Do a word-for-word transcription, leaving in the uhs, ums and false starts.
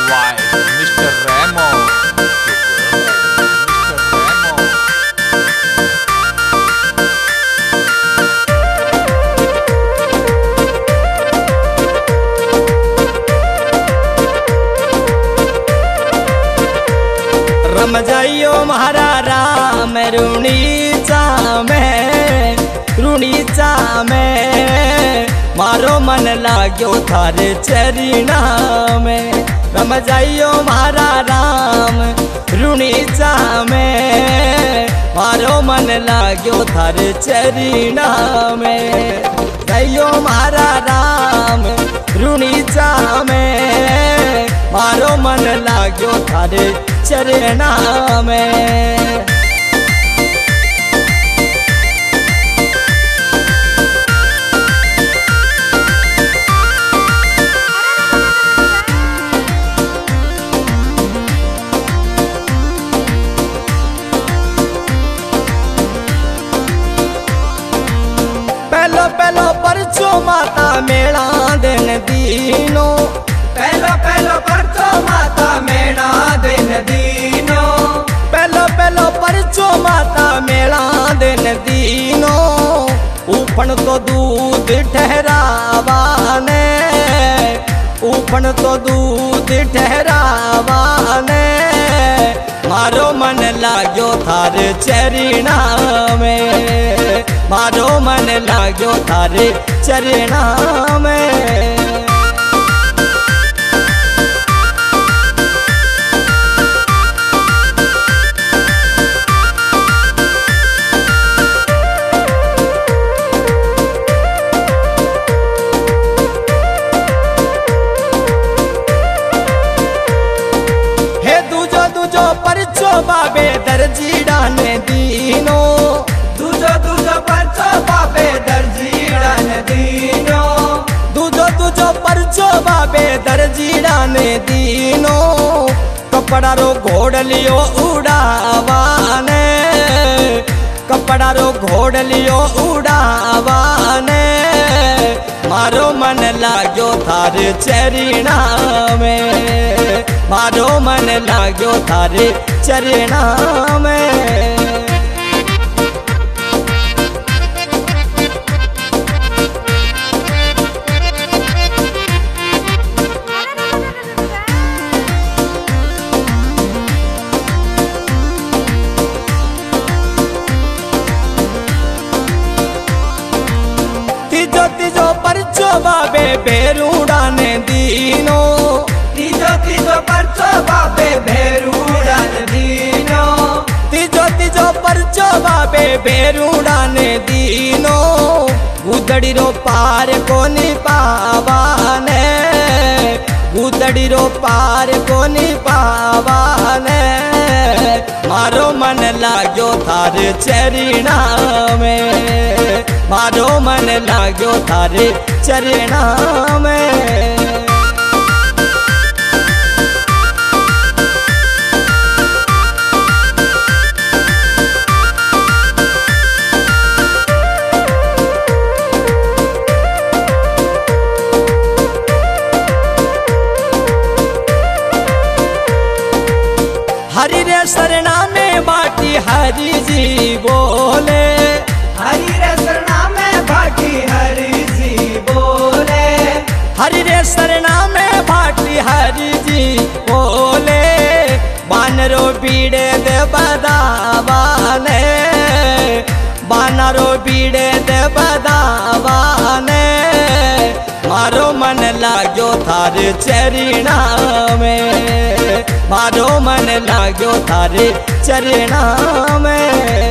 Why, mister Remo? mister Remo. रम जाइयो महारा राम रुणीचा में रुणीचा में मारो मन लाग्यो थारे चरीना में। रम जाइयो महारा राम रुणीचा में मारो मन लाग्यो थारे चरीना में। जाइयो महारा राम रुणीचा में मारो मन लाग्यो थारे चरना में। पहलो पहलो परचो माता मेला दिन दीनो। पहलो पहलो परचो माता मेला दिन दीनो। पहलो पहलो परचो माता मेला दिन दीनो। ऊपन तो दूध ठहरावाने ऊपन तो दूध ठहरावाने मारो मन लाग्यो थारे चरीना में। मारो मन लाग्यो थारे चरना में। परचो बाबे दर्जीड़ा ने दीनो। दूजो दूजो परचो बाबे दर्जीड़ा ने दीनो। दूजो दूजो परचो बाबे दर्जीड़ा ने दीनो। कपड़ा रो घोड़ लियो उड़ावाने कपड़ा रो घोड़ लियो उड़ावाने मारो मन लाग्यो थारे चरीना में। मारो मन लाग्यो थारे चरना में। तीजो तीजो परचो बाबे बेरूड़ा ने दीनो। तीजो तीजो परचो बाबे बेरूड़ा ने दीनो। तीजो तीजो परचो बाबे बेरूड़ा ने दीनो। गुदड़ी रो पार कोनी पावाने गुदड़ी रो पार कोनी पावाने मारो मन लाग्यो थारे चरीना में। मारो मन लाग्यो थारे चरना में। हरि रे शरणा में बाटी हरि जी बोले। हरि रे शरणा में बाटी हरि जी बोले। हरि रे शरणा में बाटी हरि जी बोले। बानरो बीड़े दे बदावाने बानरो बीड़े दे बदावाने मारो मन लाग्यो थारे चरीना में। मारो मन लाग्यो थारे चरना में।